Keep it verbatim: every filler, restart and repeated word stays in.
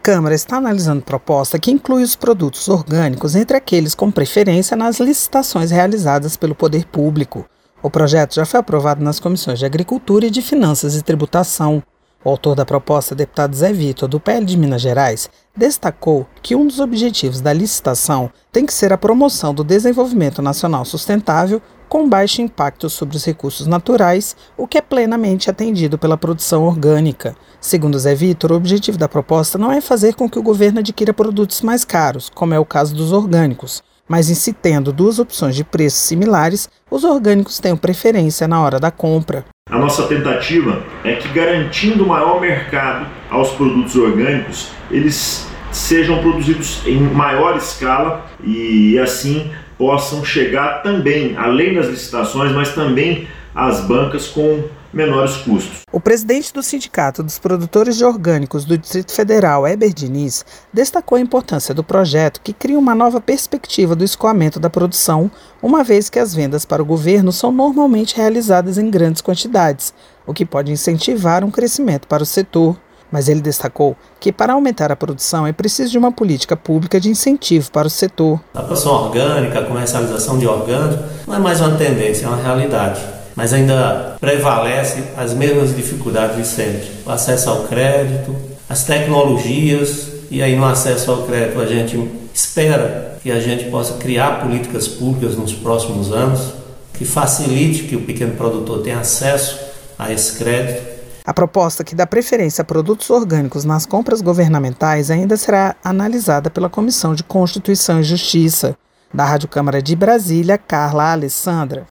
Câmara está analisando proposta que inclui os produtos orgânicos entre aqueles com preferência nas licitações realizadas pelo Poder Público. O projeto já foi aprovado nas comissões de Agricultura e de Finanças e Tributação. O autor da proposta, deputado Zé Vitor, do P L de Minas Gerais, destacou que um dos objetivos da licitação tem que ser a promoção do desenvolvimento nacional sustentável com baixo impacto sobre os recursos naturais, o que é plenamente atendido pela produção orgânica. Segundo Zé Vitor, o objetivo da proposta não é fazer com que o governo adquira produtos mais caros, como é o caso dos orgânicos, mas em se tendo duas opções de preços similares, os orgânicos tenham preferência na hora da compra. A nossa tentativa é que, garantindo maior mercado aos produtos orgânicos, eles sejam produzidos em maior escala e assim possam chegar também, além das licitações, mas também às bancas com menores custos. O presidente do Sindicato dos Produtores de Orgânicos do Distrito Federal, Heber Diniz, destacou a importância do projeto que cria uma nova perspectiva do escoamento da produção, uma vez que as vendas para o governo são normalmente realizadas em grandes quantidades, o que pode incentivar um crescimento para o setor. Mas ele destacou que para aumentar a produção é preciso de uma política pública de incentivo para o setor. A produção orgânica, a comercialização de orgânicos não é mais uma tendência, é uma realidade. Mas ainda prevalece as mesmas dificuldades de sempre. O acesso ao crédito, as tecnologias, e aí no acesso ao crédito a gente espera que a gente possa criar políticas públicas nos próximos anos que facilite que o pequeno produtor tenha acesso a esse crédito. A proposta que dá preferência a produtos orgânicos nas compras governamentais ainda será analisada pela Comissão de Constituição e Justiça. Da Rádio Câmara de Brasília, Carla Alessandra.